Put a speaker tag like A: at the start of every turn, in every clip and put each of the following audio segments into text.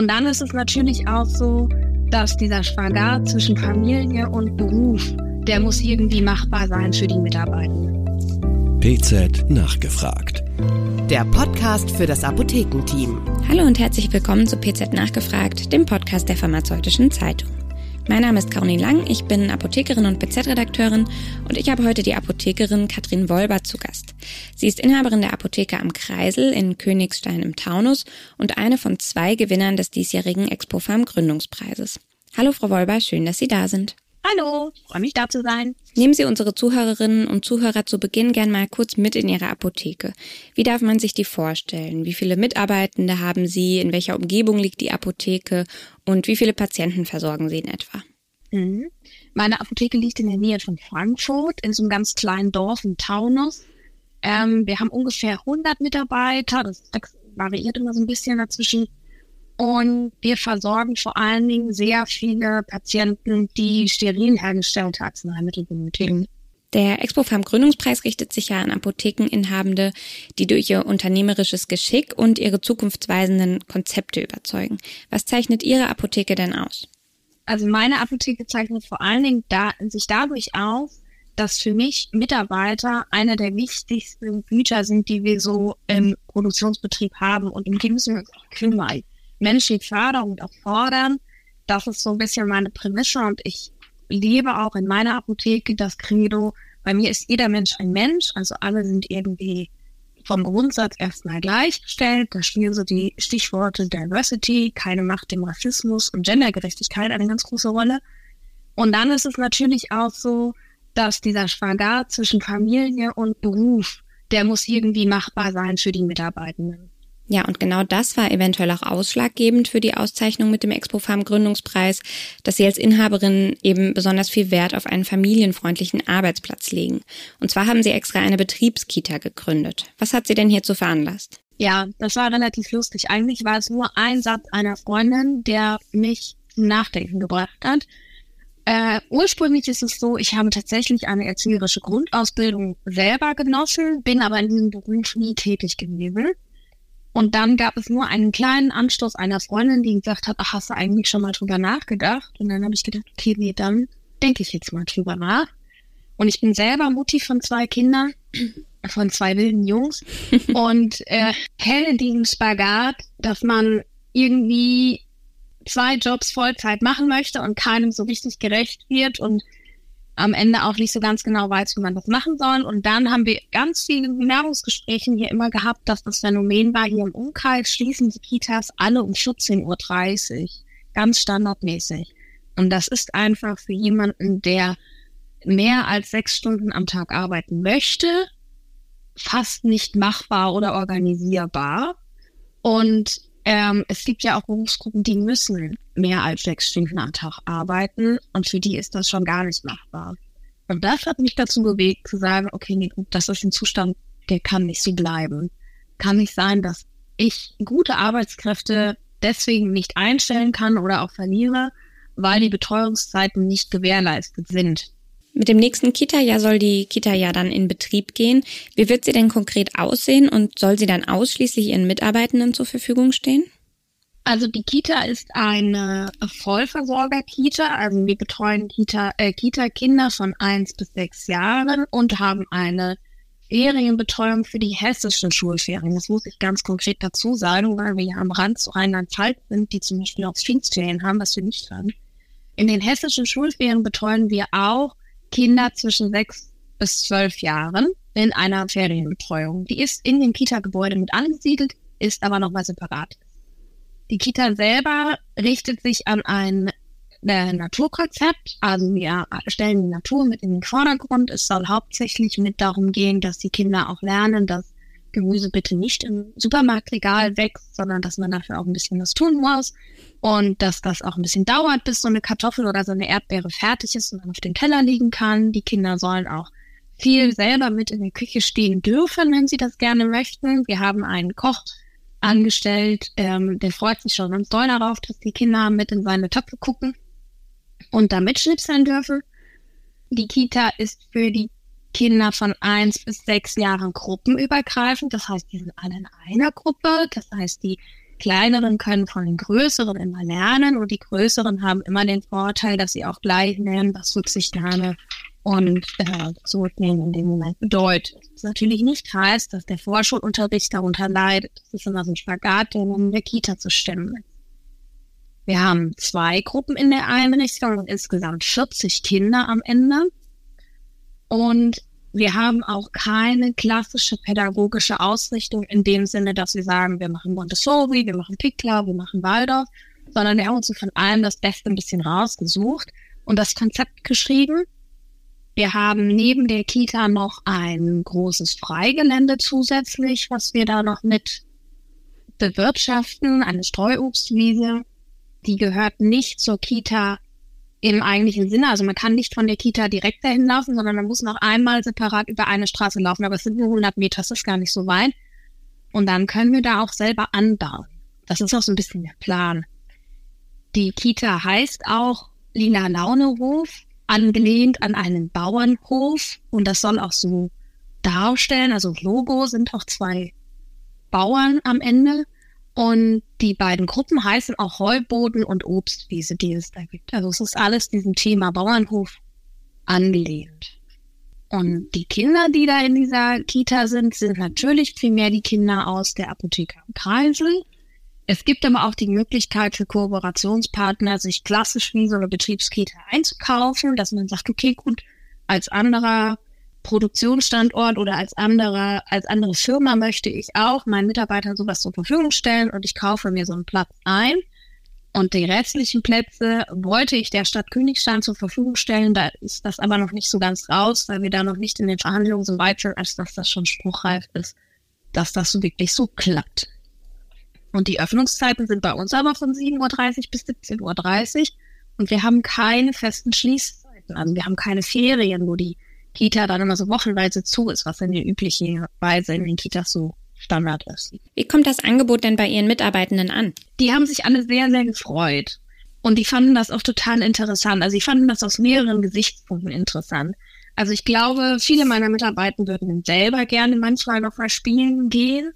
A: Und dann ist es natürlich auch so, dass dieser Spagat zwischen Familie und Beruf, der muss irgendwie machbar sein für die Mitarbeitenden.
B: PZ Nachgefragt.
C: Der Podcast für das Apothekenteam.
D: Hallo und herzlich willkommen zu PZ Nachgefragt, dem Podcast der Pharmazeutischen Zeitung. Mein Name ist Caroline Lang, ich bin Apothekerin und PZ-Redakteurin und ich habe heute die Apothekerin Katrin Wolber zu Gast. Sie ist Inhaberin der Apotheke am Kreisel in Königstein im Taunus und eine von 2 Gewinnern des diesjährigen Expopharm Gründungspreises. Hallo Frau Wolber, schön, dass Sie da sind.
A: Hallo, freue mich da zu sein.
D: Nehmen Sie unsere Zuhörerinnen und Zuhörer zu Beginn gern mal kurz mit in Ihre Apotheke. Wie darf man sich die vorstellen? Wie viele Mitarbeitende haben Sie? In welcher Umgebung liegt die Apotheke? Und wie viele Patienten versorgen Sie in etwa?
A: Meine Apotheke liegt in der Nähe von Frankfurt, in so einem ganz kleinen Dorf im Taunus. Wir haben ungefähr 100 Mitarbeiter, das variiert immer so ein bisschen dazwischen. Und wir versorgen vor allen Dingen sehr viele Patienten, die steril hergestellte Arzneimittel benötigen.
D: Der Expopharm Gründungspreis richtet sich ja an Apothekeninhabende, die durch ihr unternehmerisches Geschick und ihre zukunftsweisenden Konzepte überzeugen. Was zeichnet Ihre Apotheke denn aus?
A: Also meine Apotheke zeichnet vor allen Dingen sich dadurch aus, dass für mich Mitarbeiter einer der wichtigsten Güter sind, die wir so im Produktionsbetrieb haben. Und um die müssen wir uns auch kümmern. Menschen fördern und auch fordern, das ist so ein bisschen meine Prämisse und ich lebe auch in meiner Apotheke das Credo, bei mir ist jeder Mensch ein Mensch, also alle sind irgendwie vom Grundsatz erstmal gleichgestellt, da spielen so die Stichworte Diversity, keine Macht dem Rassismus und Gendergerechtigkeit eine ganz große Rolle. Und dann ist es natürlich auch so, dass dieser Spagat zwischen Familie und Beruf, der muss irgendwie machbar sein für die Mitarbeitenden.
D: Ja, und genau das war eventuell auch ausschlaggebend für die Auszeichnung mit dem Expopharm Gründungspreis, dass Sie als Inhaberin eben besonders viel Wert auf einen familienfreundlichen Arbeitsplatz legen. Und zwar haben Sie extra eine Betriebskita gegründet. Was hat Sie denn hierzu veranlasst?
A: Ja, das war relativ lustig. Eigentlich war es nur ein Satz einer Freundin, der mich zum Nachdenken gebracht hat. Ursprünglich ist es so, ich habe tatsächlich eine erzieherische Grundausbildung selber genossen, bin aber in diesem Beruf nie tätig gewesen. Und dann gab es nur einen kleinen Anstoß einer Freundin, die gesagt hat, ach, hast du eigentlich schon mal drüber nachgedacht? Und dann habe ich gedacht, okay, nee, dann denke ich jetzt mal drüber nach. Und ich bin selber Mutti von 2 Kindern, von 2 wilden Jungs und kenne diesen Spagat, dass man irgendwie 2 Jobs Vollzeit machen möchte und keinem so richtig gerecht wird und am Ende auch nicht so ganz genau weiß, wie man das machen soll. Und dann haben wir ganz viele Bewerbungsgespräche hier immer gehabt, dass das Phänomen war, hier im Umkreis schließen die Kitas alle um 14:30 Uhr. Ganz standardmäßig. Und das ist einfach für jemanden, der mehr als 6 Stunden am Tag arbeiten möchte, fast nicht machbar oder organisierbar. Und es gibt ja auch Berufsgruppen, die müssen mehr als 6 Stunden am Tag arbeiten und für die ist das schon gar nicht machbar. Und das hat mich dazu bewegt, zu sagen, okay, nee, gut, das ist ein Zustand, der kann nicht so bleiben. Kann nicht sein, dass ich gute Arbeitskräfte deswegen nicht einstellen kann oder auch verliere, weil die Betreuungszeiten nicht gewährleistet sind.
D: Mit dem nächsten Kita-Jahr soll die Kita ja dann in Betrieb gehen. Wie wird sie denn konkret aussehen und soll sie dann ausschließlich ihren Mitarbeitenden zur Verfügung stehen?
A: Also die Kita ist eine Vollversorger-Kita. Also wir betreuen Kita-Kinder von 1 bis 6 Jahren und haben eine Ferienbetreuung für die hessischen Schulferien. Das muss ich ganz konkret dazu sagen, weil wir ja am Rand zu Rheinland-Pfalz sind, die zum Beispiel auch Pfingstferien haben, was wir nicht haben. In den hessischen Schulferien betreuen wir auch Kinder zwischen 6 bis 12 Jahren in einer Ferienbetreuung. Die ist in dem Kita-Gebäude mit angesiedelt, ist aber nochmal separat. Die Kita selber richtet sich an ein Naturkonzept, also wir stellen die Natur mit in den Vordergrund. Es soll hauptsächlich mit darum gehen, dass die Kinder auch lernen, dass Gemüse bitte nicht im Supermarktregal wächst, sondern dass man dafür auch ein bisschen was tun muss und dass das auch ein bisschen dauert, bis so eine Kartoffel oder so eine Erdbeere fertig ist und dann auf dem Teller liegen kann. Die Kinder sollen auch viel selber mit in der Küche stehen dürfen, wenn sie das gerne möchten. Wir haben einen Koch angestellt, der freut sich schon ganz doll darauf, dass die Kinder mit in seine Töpfe gucken und da mitschnipseln dürfen. Die Kita ist für die Kinder von 1 bis 6 Jahren gruppenübergreifend. Das heißt, die sind alle in einer Gruppe. Das heißt, die Kleineren können von den Größeren immer lernen und die Größeren haben immer den Vorteil, dass sie auch gleich lernen, was Rücksichtnahme und Zurücknehmen in dem Moment bedeutet. Das natürlich nicht heißt, dass der Vorschulunterricht darunter leidet. Das ist immer so ein Spagat, der in der Kita zu stemmen ist. Wir haben 2 Gruppen in der Einrichtung und insgesamt 40 Kinder am Ende. Und wir haben auch keine klassische pädagogische Ausrichtung in dem Sinne, dass wir sagen, wir machen Montessori, wir machen Pickler, wir machen Waldorf, sondern wir haben uns von allem das Beste ein bisschen rausgesucht und das Konzept geschrieben. Wir haben neben der Kita noch ein großes Freigelände zusätzlich, was wir da noch mit bewirtschaften, eine Streuobstwiese. Die gehört nicht zur Kita im eigentlichen Sinne. Also man kann nicht von der Kita direkt dahin laufen, sondern man muss noch einmal separat über eine Straße laufen. Aber es sind nur 100 Meter, das ist gar nicht so weit. Und dann können wir da auch selber anbauen. Das ist auch so ein bisschen der Plan. Die Kita heißt auch Lila Launehof, angelehnt an einen Bauernhof. Und das soll auch so darstellen. Also Logo sind auch 2 Bauern am Ende. Und die beiden Gruppen heißen auch Heuboden und Obstwiese, die es da gibt. Also es ist alles diesem Thema Bauernhof angelehnt. Und die Kinder, die da in dieser Kita sind natürlich primär die Kinder aus der Apotheke am Kreisel. Es gibt aber auch die Möglichkeit für Kooperationspartner, sich klassisch wie so eine Betriebskita einzukaufen, dass man sagt, okay, gut, als anderer Produktionsstandort oder als andere Firma möchte ich auch meinen Mitarbeitern sowas zur Verfügung stellen und ich kaufe mir so einen Platz ein. Und die restlichen Plätze wollte ich der Stadt Königstein zur Verfügung stellen. Da ist das aber noch nicht so ganz raus, weil wir da noch nicht in den Verhandlungen so weit sind, als dass das schon spruchreif ist, dass das so wirklich so klappt. Und die Öffnungszeiten sind bei uns aber von 7.30 Uhr bis 17.30 Uhr und wir haben keine festen Schließzeiten. Also wir haben keine Ferien, wo die Kita dann immer so wochenweise zu ist, was in der üblichen Weise in den Kitas so Standard ist.
D: Wie kommt das Angebot denn bei Ihren Mitarbeitenden an?
A: Die haben sich alle sehr, sehr gefreut. Und die fanden das auch total interessant. Also die fanden das aus mehreren Gesichtspunkten interessant. Also ich glaube, viele meiner Mitarbeiter würden selber gerne manchmal noch mal spielen gehen.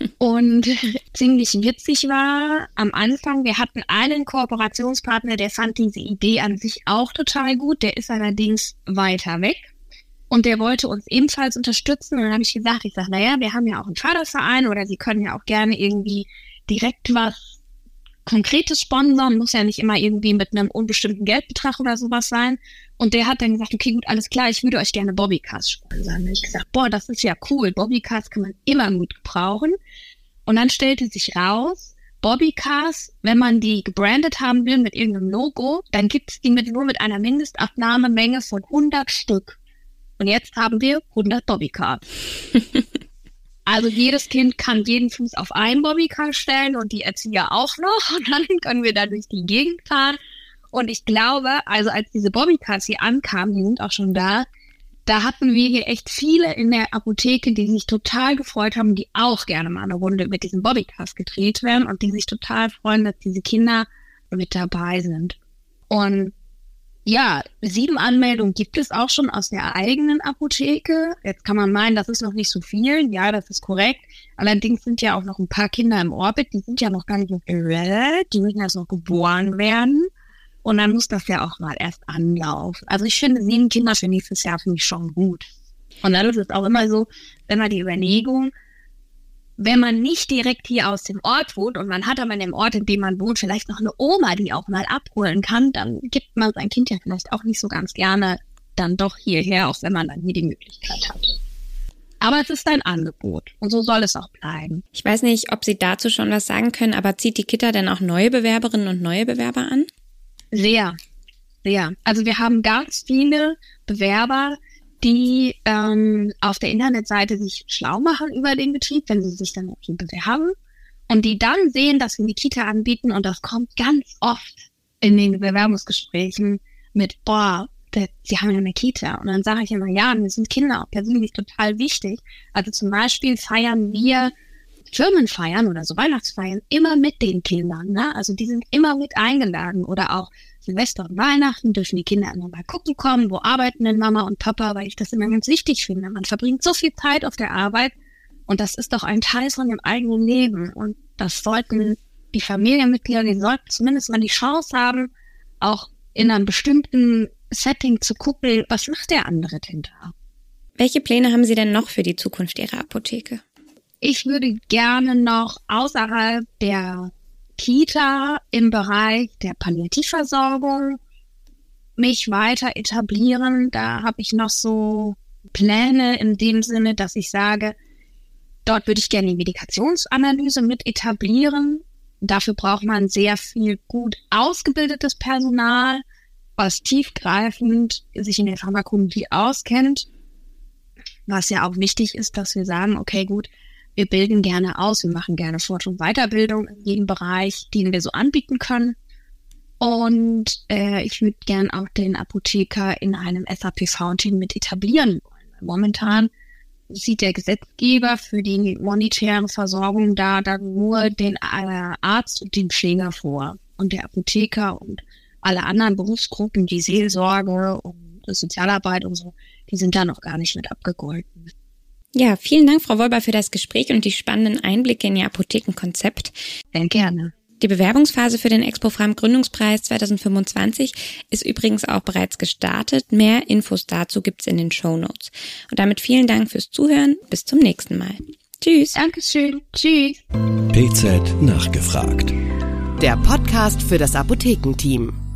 A: Und ziemlich witzig war am Anfang, wir hatten einen Kooperationspartner, der fand diese Idee an sich auch total gut. Der ist allerdings weiter weg. Und der wollte uns ebenfalls unterstützen. Und dann habe ich gesagt, naja, wir haben ja auch einen Förderverein oder Sie können ja auch gerne irgendwie direkt was Konkretes sponsern. Muss ja nicht immer irgendwie mit einem unbestimmten Geldbetrag oder sowas sein. Und der hat dann gesagt, okay, gut, alles klar, ich würde euch gerne Bobbycars sponsern. Und ich gesagt, das ist ja cool. Bobbycars kann man immer gut gebrauchen. Und dann stellte sich raus, Bobbycars, wenn man die gebrandet haben will mit irgendeinem Logo, dann gibt es die nur mit einer Mindestabnahmemenge von 100 Stück. Und jetzt haben wir 100 Bobbycars. Also jedes Kind kann jeden Fuß auf einen Bobbycar stellen und die Erzieher auch noch. Und dann können wir da durch die Gegend fahren. Und ich glaube, also als diese Bobbycars hier ankamen, die sind auch schon da hatten wir hier echt viele in der Apotheke, die sich total gefreut haben, die auch gerne mal eine Runde mit diesen Bobbycars gedreht werden und die sich total freuen, dass diese Kinder mit dabei sind. Und ja, 7 Anmeldungen gibt es auch schon aus der eigenen Apotheke. Jetzt kann man meinen, das ist noch nicht so viel. Ja, das ist korrekt. Allerdings sind ja auch noch ein paar Kinder im Orbit. Die sind ja noch gar nicht auf der Welt. Die müssen erst noch geboren werden. Und dann muss das ja auch mal erst anlaufen. Also ich finde 7 Kinder für nächstes Jahr finde ich schon gut. Und dann ist es auch immer so, wenn man die Überlegung, wenn man nicht direkt hier aus dem Ort wohnt und man hat aber in dem Ort, in dem man wohnt, vielleicht noch eine Oma, die auch mal abholen kann, dann gibt man sein Kind ja vielleicht auch nicht so ganz gerne dann doch hierher, auch wenn man dann hier die Möglichkeit hat. Aber es ist ein Angebot und so soll es auch bleiben.
D: Ich weiß nicht, ob Sie dazu schon was sagen können, aber zieht die Kita denn auch neue Bewerberinnen und neue Bewerber an?
A: Sehr, sehr. Also wir haben ganz viele Bewerber, die auf der Internetseite sich schlau machen über den Betrieb, wenn sie sich dann bewerben und die dann sehen, dass wir die Kita anbieten und das kommt ganz oft in den Bewerbungsgesprächen mit, Sie haben ja eine Kita und dann sage ich immer, ja, mir sind Kinder auch persönlich total wichtig. Also zum Beispiel feiern wir Firmenfeiern oder so Weihnachtsfeiern immer mit den Kindern, ne? Also die sind immer mit eingeladen oder auch Silvester und Weihnachten dürfen die Kinder immer mal gucken kommen, wo arbeiten denn Mama und Papa, weil ich das immer ganz wichtig finde. Man verbringt so viel Zeit auf der Arbeit und das ist doch ein Teil von dem eigenen Leben und das sollten die Familienmitglieder, die sollten zumindest mal die Chance haben, auch in einem bestimmten Setting zu gucken, was macht der andere denn da?
D: Welche Pläne haben Sie denn noch für die Zukunft Ihrer Apotheke?
A: Ich würde gerne noch außerhalb der Kita im Bereich der Palliativversorgung mich weiter etablieren. Da habe ich noch so Pläne in dem Sinne, dass ich sage, dort würde ich gerne die Medikationsanalyse mit etablieren. Dafür braucht man sehr viel gut ausgebildetes Personal, was tiefgreifend sich in der Pharmakologie auskennt. Was ja auch wichtig ist, dass wir sagen, okay, gut, wir bilden gerne aus, wir machen gerne Forschung und Weiterbildung in jedem Bereich, den wir so anbieten können. Und ich würde gern auch den Apotheker in einem SAPV-Team mit etablieren wollen. Momentan sieht der Gesetzgeber für die monetäre Versorgung da dann nur den Arzt und den Pfleger vor. Und der Apotheker und alle anderen Berufsgruppen, die Seelsorge und Sozialarbeit und so, die sind da noch gar nicht mit abgegolten.
D: Ja, vielen Dank, Frau Wolber, für das Gespräch und die spannenden Einblicke in Ihr Apothekenkonzept.
A: Sehr gerne.
D: Die Bewerbungsphase für den Expo-Pharm Gründungspreis 2025 ist übrigens auch bereits gestartet. Mehr Infos dazu gibt's in den Shownotes. Und damit vielen Dank fürs Zuhören. Bis zum nächsten Mal. Tschüss.
A: Dankeschön. Tschüss.
B: PZ nachgefragt.
C: Der Podcast für das Apothekenteam.